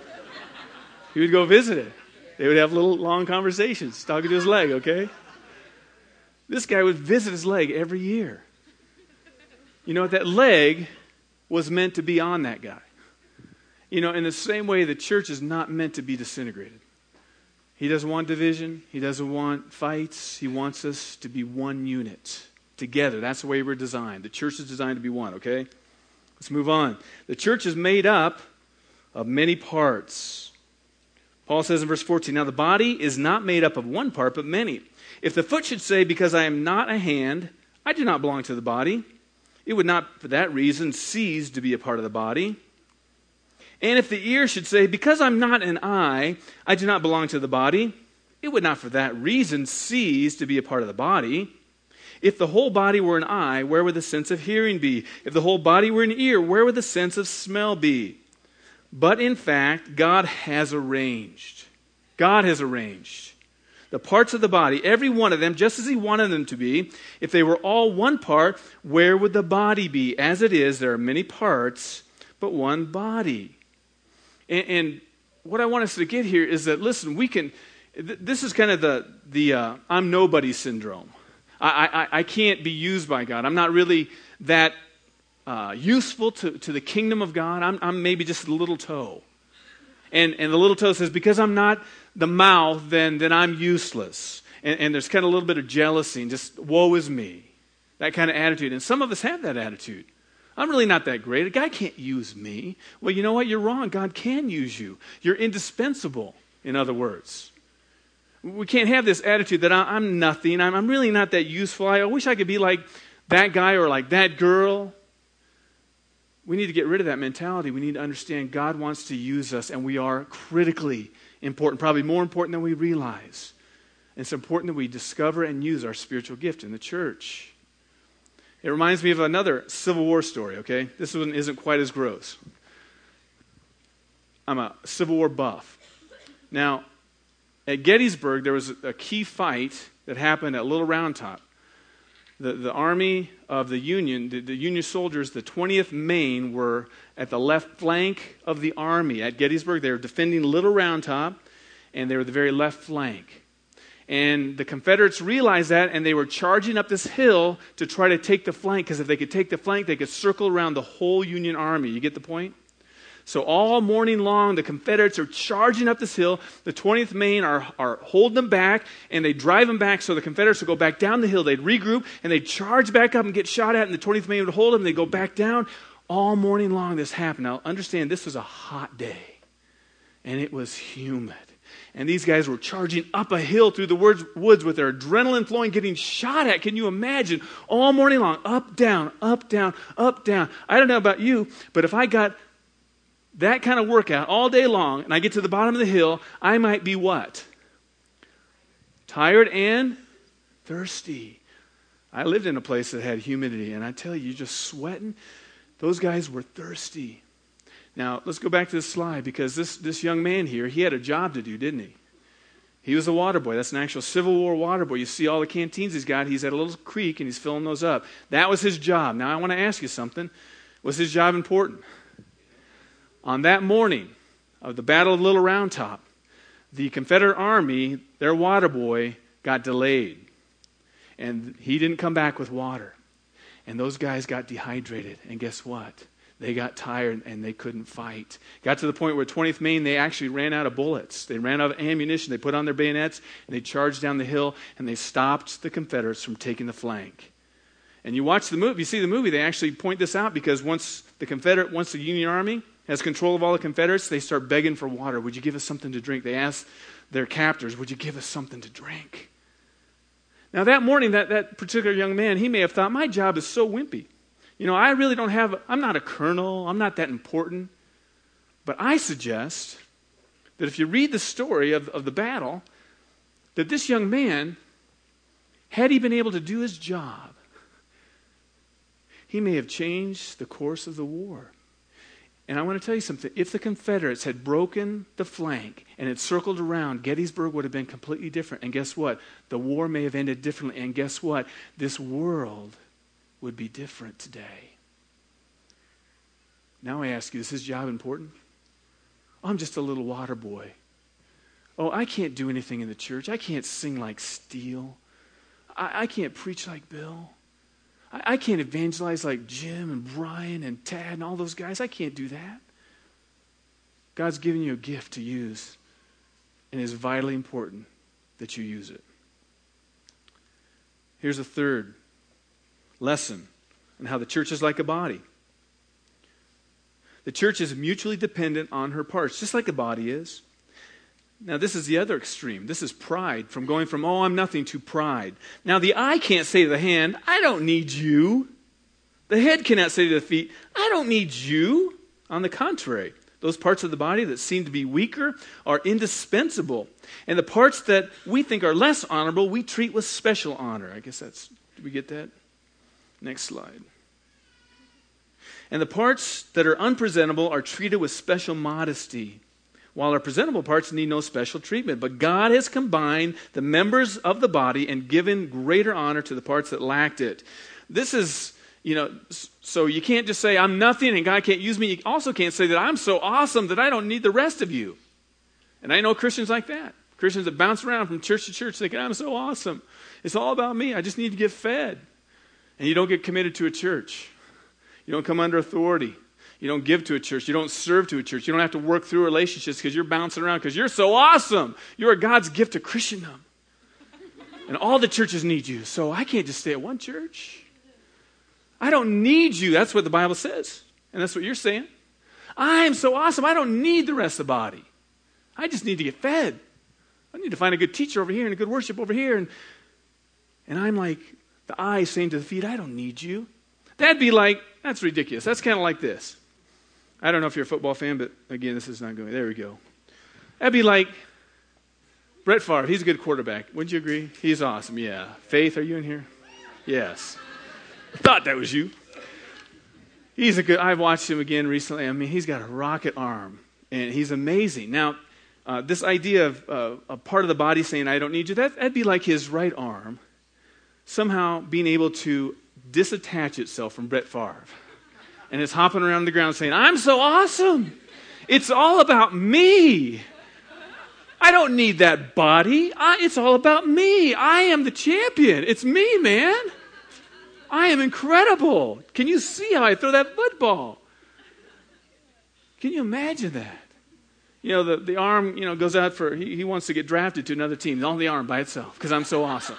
He would go visit it. They would have little long conversations talking to his leg, okay? This guy would visit his leg every year. You know, that leg was meant to be on that guy. You know, in the same way the church is not meant to be disintegrated. He doesn't want division. He doesn't want fights. He wants us to be one unit together. That's the way we're designed. The church is designed to be one, okay? Let's move on. The church is made up of many parts. Paul says in verse fourteen, "Now the body is not made up of one part, but many. If the foot should say, 'Because I am not a hand, I do not belong to the body,' it would not for that reason cease to be a part of the body. And if the ear should say, 'Because I'm not an eye, I do not belong to the body,' it would not for that reason cease to be a part of the body. If the whole body were an eye, where would the sense of hearing be? If the whole body were an ear, where would the sense of smell be? But in fact, God has arranged. God has arranged the parts of the body, every one of them, just as He wanted them to be. If they were all one part, where would the body be? As it is, there are many parts, but one body." And, and what I want us to get here is that, listen, we can, th- this is kind of the, the uh, I'm nobody syndrome. I, I, I can't be used by God. I'm not really that uh, useful to, to the kingdom of God. I'm, I'm maybe just a little toe. And, and the little toe says, because I'm not the mouth, then, then I'm useless. And, and there's kind of a little bit of jealousy and just, woe is me. That kind of attitude. And some of us have that attitude. I'm really not that great. A guy can't use me. Well, you know what? You're wrong. God can use you. You're indispensable, in other words. We can't have this attitude that I'm nothing. I'm, I'm really not that useful. I wish I could be like that guy or like that girl. We need to get rid of that mentality. We need to understand God wants to use us, and we are critically important, probably more important than we realize. And it's important that we discover and use our spiritual gift in the church. It reminds me of another Civil War story, okay? This one isn't quite as gross. I'm a Civil War buff. Now, at Gettysburg, there was a key fight that happened at Little Round Top. The, the army of the Union, the, the Union soldiers, the twentieth Maine, were at the left flank of the army at Gettysburg. They were defending Little Round Top, and they were the very left flank. And the Confederates realized that, and they were charging up this hill to try to take the flank, because if they could take the flank, they could circle around the whole Union army. You get the point? So all morning long, the Confederates are charging up this hill. The twentieth Maine are, are holding them back, and they drive them back so the Confederates would go back down the hill. They'd regroup, and they'd charge back up and get shot at, and the twentieth Maine would hold them, and they'd go back down. All morning long this happened. Now, understand, this was a hot day, and it was humid. And these guys were charging up a hill through the woods with their adrenaline flowing, getting shot at. Can you imagine? All morning long, up, down, up, down, up, down. I don't know about you, but if I got that kind of workout all day long, and I get to the bottom of the hill, I might be what? Tired and thirsty. I lived in a place that had humidity, and I tell you, you're just sweating. Those guys were thirsty. Now, let's go back to this slide, because this, this young man here, he had a job to do, didn't he? He was a water boy. That's an actual Civil War water boy. You see all the canteens he's got. He's at a little creek, and he's filling those up. That was his job. Now, I want to ask you something. Was his job important? On that morning of the Battle of Little Round Top, the Confederate Army, their water boy, got delayed. And he didn't come back with water. And those guys got dehydrated. And guess what? They got tired and they couldn't fight. Got to the point where twentieth Maine, they actually ran out of bullets. They ran out of ammunition. They put on their bayonets and they charged down the hill, and they stopped the Confederates from taking the flank. And you watch the movie, you see the movie, they actually point this out, because once the Confederate, once the Union Army has control of all the Confederates, they start begging for water. Would you give us something to drink? They ask their captors, would you give us something to drink? Now that morning, that, that particular young man, he may have thought, my job is so wimpy. You know, I really don't have, I'm not a colonel, I'm not that important. But I suggest that if you read the story of, of the battle, that this young man, had he been able to do his job, he may have changed the course of the war. And I want to tell you something. If the Confederates had broken the flank and had circled around, Gettysburg would have been completely different. And guess what? The war may have ended differently. And guess what? This world would be different today. Now I ask you, is his job important? Oh, I'm just a little water boy. Oh, I can't do anything in the church. I can't sing like Steele. I, I can't preach like Bill. I can't evangelize like Jim and Brian and Tad and all those guys. I can't do that. God's given you a gift to use, and it's vitally important that you use it. Here's a third lesson on how the church is like a body. The church is mutually dependent on her parts, just like a body is. Now, this is the other extreme. This is pride, from going from, oh, I'm nothing, to pride. Now, the eye can't say to the hand, I don't need you. The head cannot say to the feet, I don't need you. On the contrary, those parts of the body that seem to be weaker are indispensable. And the parts that we think are less honorable, we treat with special honor. I guess that's, did we get that? Next slide. And the parts that are unpresentable are treated with special modesty, while our presentable parts need no special treatment. But God has combined the members of the body and given greater honor to the parts that lacked it. This is, you know, so you can't just say, I'm nothing and God can't use me. You also can't say that I'm so awesome that I don't need the rest of you. And I know Christians like that. Christians that bounce around from church to church thinking, I'm so awesome. It's all about me. I just need to get fed. And you don't get committed to a church. You don't come under authority. You don't give to a church. You don't serve to a church. You don't have to work through relationships because you're bouncing around because you're so awesome. You are God's gift to Christendom. And all the churches need you. So I can't just stay at one church. I don't need you. That's what the Bible says. And that's what you're saying. I am so awesome. I don't need the rest of the body. I just need to get fed. I need to find a good teacher over here and a good worship over here. And, and I'm like the eye saying to the feet, I don't need you. That'd be like, that's ridiculous. That's kind of like this. I don't know if you're a football fan, but again, this is not going. There we go. That'd be like Brett Favre. He's a good quarterback. Wouldn't you agree? He's awesome. Yeah. Faith, are you in here? Yes. I thought that was you. He's a good. I've watched him again recently. I mean, he's got a rocket arm, and he's amazing. Now, uh, this idea of uh, a part of the body saying, "I don't need you," that, that'd be like his right arm somehow being able to disattach itself from Brett Favre. And it's hopping around the ground saying, I'm so awesome. It's all about me. I don't need that body. I, it's all about me. I am the champion. It's me, man. I am incredible. Can you see how I throw that football? Can you imagine that? You know, the, the arm, you know, goes out for, he, he wants to get drafted to another team. On the arm by itself because I'm so awesome.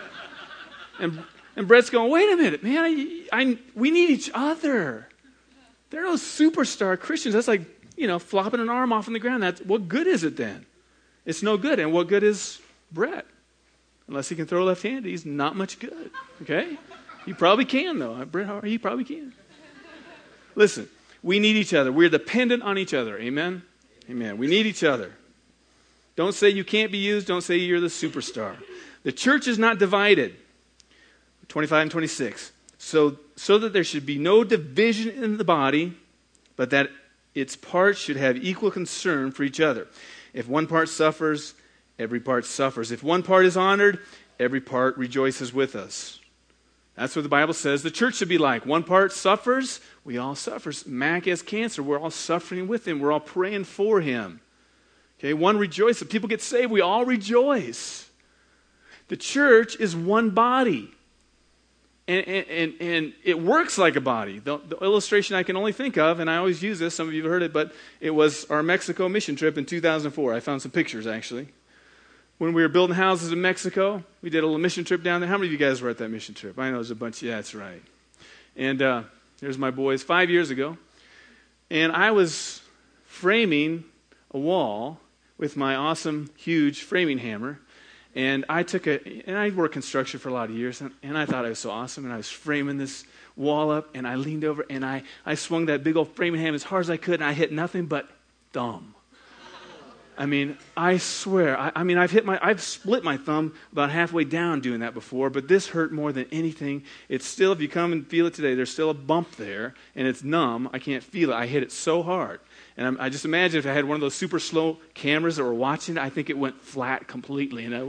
And and Brett's going, wait a minute, man. I, I, we need each other. They're no superstar Christians. That's like, you know, flopping an arm off on the ground. That's, what good is it then? It's no good. And what good is Brett? Unless he can throw left-handed, he's not much good. Okay? He probably can, though. Brett, he probably can. Listen, we need each other. We're dependent on each other. Amen? Amen. We need each other. Don't say you can't be used. Don't say you're the superstar. The church is not divided. twenty-five and twenty-six. So, so that there should be no division in the body, but that its parts should have equal concern for each other. If one part suffers, every part suffers. If one part is honored, every part rejoices with us. That's what the Bible says the church should be like. One part suffers, we all suffer. Mac has cancer, we're all suffering with him. We're all praying for him. Okay, one rejoices. If people get saved, we all rejoice. The church is one body. And, and, and it works like a body. The, the illustration I can only think of, and I always use this, some of you have heard it, but it was our Mexico mission trip in two thousand four. I found some pictures, actually. When we were building houses in Mexico, we did a little mission trip down there. How many of you guys were at that mission trip? I know there's a bunch. Yeah, that's right. And uh, there's my boys five years ago. And I was framing a wall with my awesome, huge framing hammer. And I took a, and I worked construction for a lot of years, and, and I thought I was so awesome, and I was framing this wall up, and I leaned over, and I, I swung that big old framing hammer as hard as I could, and I hit nothing but thumb. I mean, I swear, I, I mean, I've hit my, I've split my thumb about halfway down doing that before, but this hurt more than anything. It's still, if you come and feel it today, there's still a bump there, and it's numb. I can't feel it. I hit it so hard. And I'm, I just imagine if I had one of those super slow cameras that were watching it, I think it went flat completely. And I,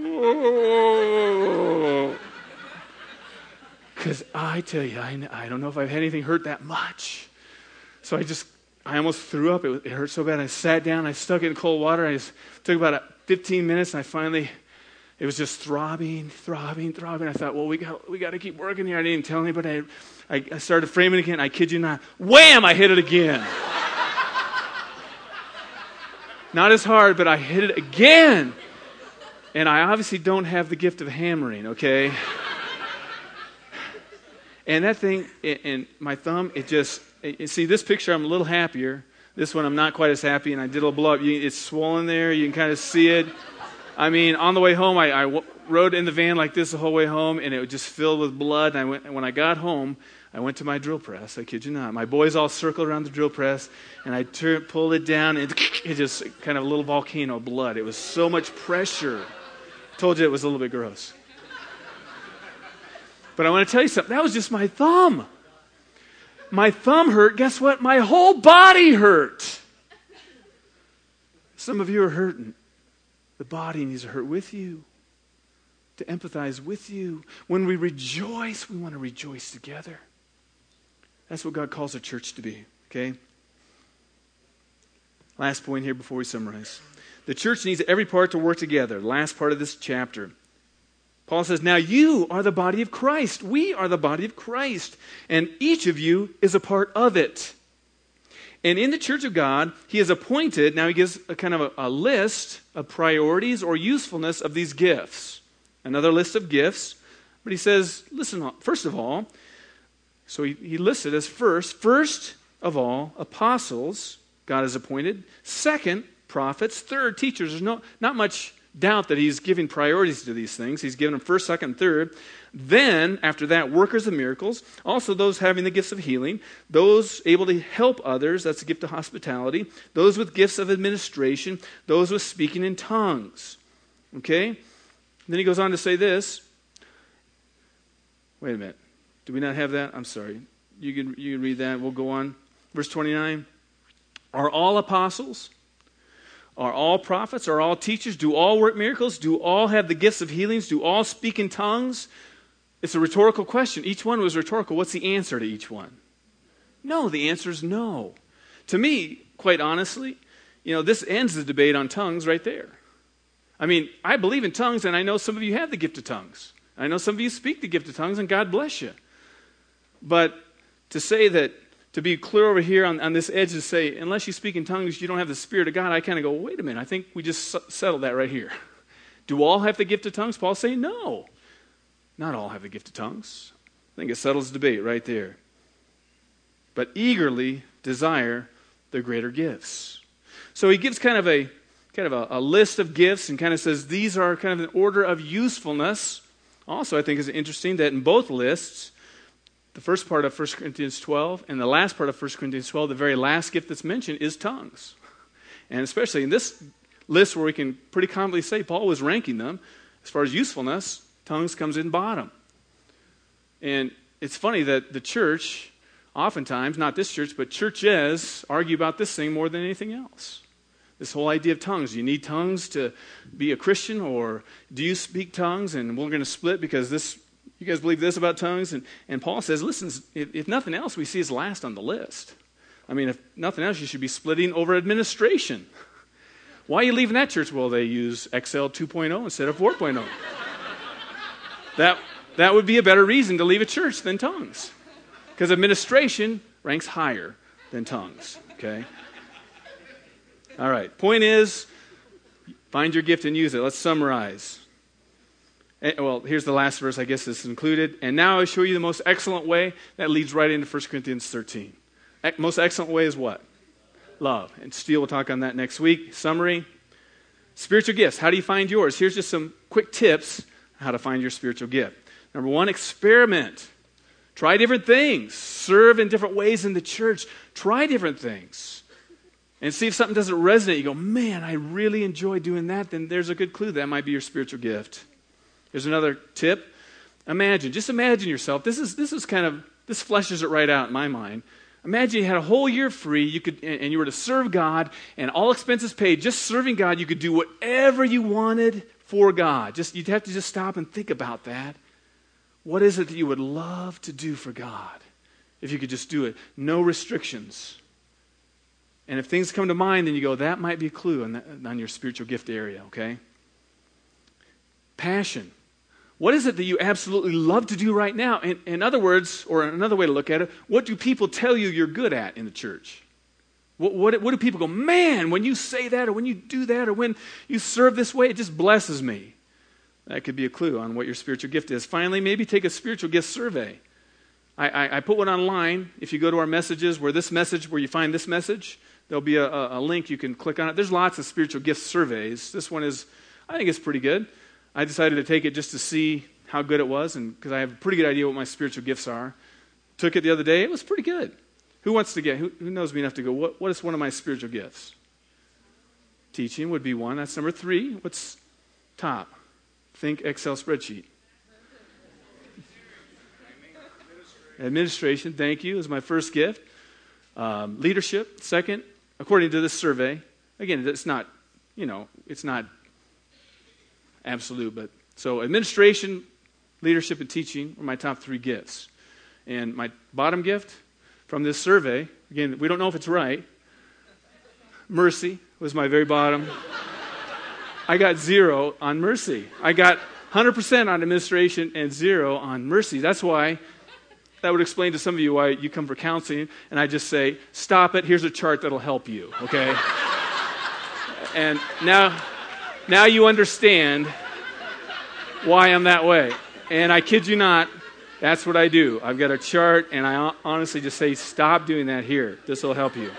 oh. Because I tell you, I, I don't know if I've had anything hurt that much. So I just, I almost threw up. It, was, it hurt so bad. I sat down. I stuck it in cold water. I just took about fifteen minutes, and I finally, it was just throbbing, throbbing, throbbing. I thought, well, we got we got to keep working here. I didn't even tell anybody. I, I, I started framing again. I kid you not. Wham! I hit it again. Not as hard, but I hit it again. And I obviously don't have the gift of hammering, okay? And that thing, and my thumb, it just, you see this picture, I'm a little happier. This one, I'm not quite as happy, and I did a little blow up. It's swollen there. You can kind of see it. I mean, on the way home, I, I rode in the van like this the whole way home, and it was just filled with blood. And, I went, and when I got home, I went to my drill press. I kid you not. My boys all circled around the drill press, and I tur- pulled it down, and it just kind of a little volcano of blood. It was so much pressure. I told you it was a little bit gross. But I want to tell you something. That was just my thumb. My thumb hurt. Guess what? My whole body hurt. Some of you are hurting. The body needs to hurt with you, to empathize with you. When we rejoice, we want to rejoice together. That's what God calls a church to be, okay? Last point here before we summarize. The church needs every part to work together. Last part of this chapter. Paul says, now you are the body of Christ. We are the body of Christ. And each of you is a part of it. And in the church of God, he has appointed, now he gives a kind of a, a list of priorities or usefulness of these gifts. Another list of gifts. But he says, listen, first of all, so he, he listed as first, first of all, apostles, God has appointed. Second, prophets. Third, teachers. There's no not much doubt that he's giving priorities to these things. He's given them first, second, third. Then, after that, workers of miracles. Also those having the gifts of healing. Those able to help others. That's the gift of hospitality. Those with gifts of administration. Those with speaking in tongues. Okay? Then he goes on to say this. Wait a minute. Do we not have that? I'm sorry. You can, you can read that. We'll go on. Verse twenty-nine. Are all apostles? Are all prophets? Are all teachers? Do all work miracles? Do all have the gifts of healings? Do all speak in tongues? It's a rhetorical question. Each one was rhetorical. What's the answer to each one? No, the answer is no. To me, quite honestly, you know, this ends the debate on tongues right there. I mean, I believe in tongues, and I know some of you have the gift of tongues. I know some of you speak the gift of tongues, and God bless you. But to say that, to be clear over here on, on this edge to say, unless you speak in tongues, you don't have the Spirit of God, I kind of go, wait a minute, I think we just settled that right here. Do all have the gift of tongues? Paul's saying, no. Not all have the gift of tongues. I think it settles the debate right there. But eagerly desire the greater gifts. So he gives kind of a kind of a, a list of gifts and kind of says these are kind of an order of usefulness. Also, I think it's interesting that in both lists, the first part of First Corinthians twelve and the last part of First Corinthians twelve, the very last gift that's mentioned is tongues. And especially in this list where we can pretty confidently say Paul was ranking them, as far as usefulness, tongues comes in bottom. And it's funny that the church, oftentimes, not this church, but churches argue about this thing more than anything else. This whole idea of tongues. Do you need tongues to be a Christian, or do you speak tongues? And we're going to split because this, you guys believe this about tongues? And, and Paul says, listen, if, if nothing else, we see is last on the list. I mean, if nothing else, you should be splitting over administration. Why are you leaving that church? Well, they use Excel two point oh instead of four point oh. that, that would be a better reason to leave a church than tongues. Because administration ranks higher than tongues, okay? All right, point is, find your gift and use it. Let's summarize. Well, here's the last verse, I guess this is included. And now I show you the most excellent way. That leads right into First Corinthians thirteen. Most excellent way is what? Love. And Steele will talk on that next week. Summary. Spiritual gifts. How do you find yours? Here's just some quick tips on how to find your spiritual gift. Number one, experiment. Try different things. Serve in different ways in the church. Try different things. And see if something doesn't resonate. You go, man, I really enjoy doing that. Then there's a good clue. That might be your spiritual gift. Here's another tip. Imagine. Just imagine yourself. This is this is kind of, this fleshes it right out in my mind. Imagine you had a whole year free, you could, and you were to serve God, and all expenses paid. Just serving God, you could do whatever you wanted for God. Just you'd have to just stop and think about that. What is it that you would love to do for God if you could just do it? No restrictions. And if things come to mind, then you go, that might be a clue on, that, on your spiritual gift area, okay? Passion. What is it that you absolutely love to do right now? In, in other words, or another way to look at it, what do people tell you you're good at in the church? What, what, what do people go, man, when you say that, or when you do that, or when you serve this way, it just blesses me. That could be a clue on what your spiritual gift is. Finally, maybe take a spiritual gift survey. I, I, I put one online. If you go to our messages, where this message, where you find this message, there'll be a, a, a link you can click on it. There's lots of spiritual gift surveys. This one is, I think it's pretty good. I decided to take it just to see how good it was, and because I have a pretty good idea what my spiritual gifts are. Took it the other day. It was pretty good. Who wants to get, who, who knows me enough to go, what, what is one of my spiritual gifts? Teaching would be one. That's number three. What's top? Think Excel spreadsheet. Administration, thank you, is my first gift. Um, leadership, second, according to this survey. Again, it's not, you know, it's not absolute, but so administration, leadership, and teaching are my top three gifts. And my bottom gift from this survey, again, we don't know if it's right. Mercy was my very bottom. I got zero on mercy. I got one hundred percent on administration and zero on mercy. That's why, that would explain to some of you why you come for counseling, and I just say, stop it, here's a chart that'll help you, okay? And now, now you understand why I'm that way. And I kid you not, that's what I do. I've got a chart, and I honestly just say, stop doing that here. This will help you.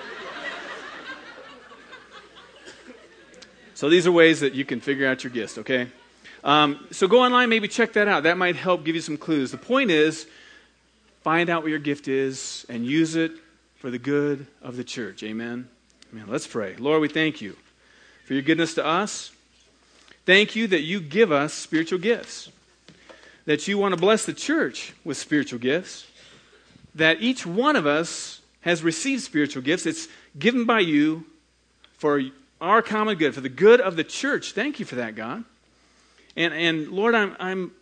So these are ways that you can figure out your gifts, okay? Um, so go online, maybe check that out. That might help give you some clues. The point is, find out what your gift is and use it for the good of the church. Amen? Amen. Let's pray. Lord, we thank you for your goodness to us. Thank you that you give us spiritual gifts, that you want to bless the church with spiritual gifts, that each one of us has received spiritual gifts. It's given by you for our common good, for the good of the church. Thank you for that, God. And and Lord, I'm I'm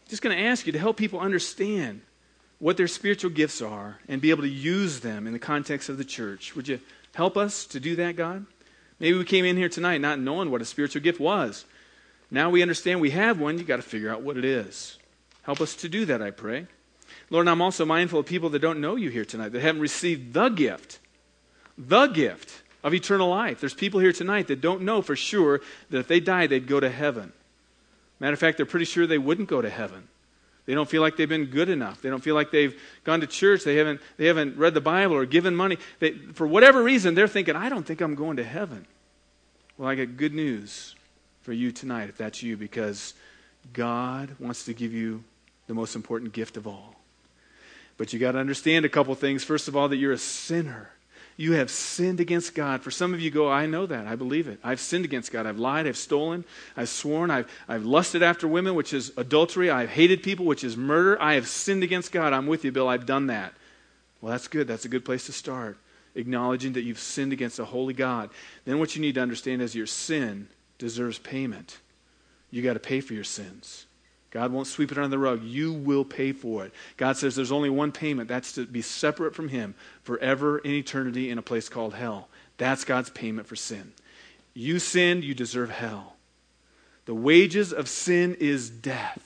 just going to ask you to help people understand what their spiritual gifts are and be able to use them in the context of the church. Would you help us to do that, God? Maybe we came in here tonight not knowing what a spiritual gift was. Now we understand we have one. You've got to figure out what it is. Help us to do that, I pray. Lord, I'm also mindful of people that don't know you here tonight, that haven't received the gift, the gift of eternal life. There's people here tonight that don't know for sure that if they died, they'd go to heaven. Matter of fact, they're pretty sure they wouldn't go to heaven. They don't feel like they've been good enough. They don't feel like they've gone to church. They haven't, they haven't read the Bible or given money. They, for whatever reason, they're thinking, I don't think I'm going to heaven. Well, I got good news for you tonight, if that's you, because God wants to give you the most important gift of all. But you got to understand a couple things. First of all, that you're a sinner. You have sinned against God. For some of you go, I know that. I believe it. I've sinned against God. I've lied. I've stolen. I've sworn. I've, I've lusted after women, which is adultery. I've hated people, which is murder. I have sinned against God. I'm with you, Bill. I've done that. Well, that's good. That's a good place to start. Acknowledging that you've sinned against a holy God. Then what you need to understand is your sin deserves payment. You got to pay for your sins. God won't sweep it under the rug. You will pay for it. God says there's only one payment. That's to be separate from Him forever in eternity in a place called hell. That's God's payment for sin. You sinned, you deserve hell. The wages of sin is death.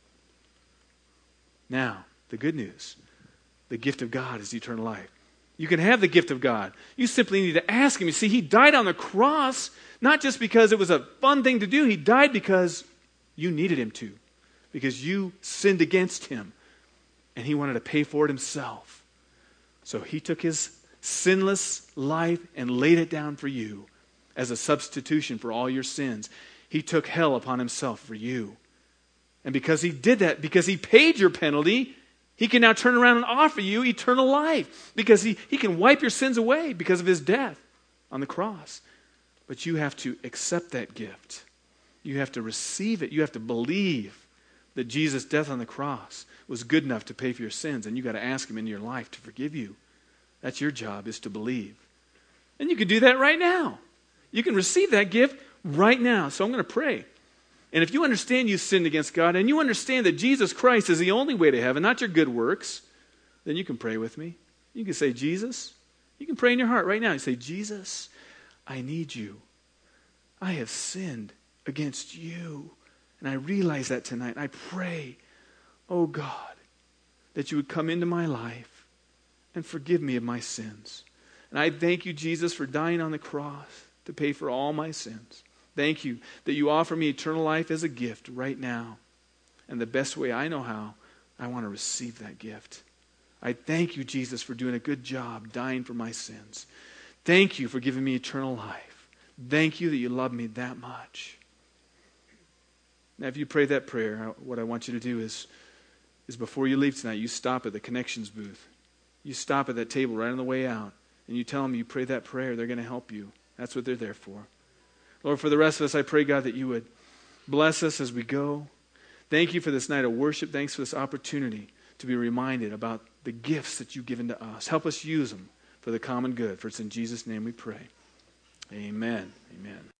Now, the good news. The gift of God is eternal life. You can have the gift of God. You simply need to ask Him. You see, He died on the cross, not just because it was a fun thing to do. He died because you needed Him to. Because you sinned against Him. And He wanted to pay for it Himself. So He took His sinless life and laid it down for you as a substitution for all your sins. He took hell upon Himself for you. And because He did that, because He paid your penalty, He can now turn around and offer you eternal life. Because He, he can wipe your sins away because of His death on the cross. But you have to accept that gift. You have to receive it. You have to believe that Jesus' death on the cross was good enough to pay for your sins, and you got to ask Him into your life to forgive you. That's your job, is to believe. And you can do that right now. You can receive that gift right now. So I'm going to pray. And if you understand you sinned against God, and you understand that Jesus Christ is the only way to heaven, not your good works, then you can pray with me. You can say, Jesus, you can pray in your heart right now. You say, Jesus, I need you. I have sinned against you. And I realize that tonight. I pray, oh God, that you would come into my life and forgive me of my sins. And I thank you, Jesus, for dying on the cross to pay for all my sins. Thank you that you offer me eternal life as a gift right now. And the best way I know how, I want to receive that gift. I thank you, Jesus, for doing a good job dying for my sins. Thank you for giving me eternal life. Thank you that you love me that much. Now, if you pray that prayer, what I want you to do is, is before you leave tonight, you stop at the connections booth. You stop at that table right on the way out, and you tell them you pray that prayer. They're going to help you. That's what they're there for. Lord, for the rest of us, I pray, God, that you would bless us as we go. Thank you for this night of worship. Thanks for this opportunity to be reminded about the gifts that you've given to us. Help us use them for the common good. For it's in Jesus' name we pray. Amen. Amen.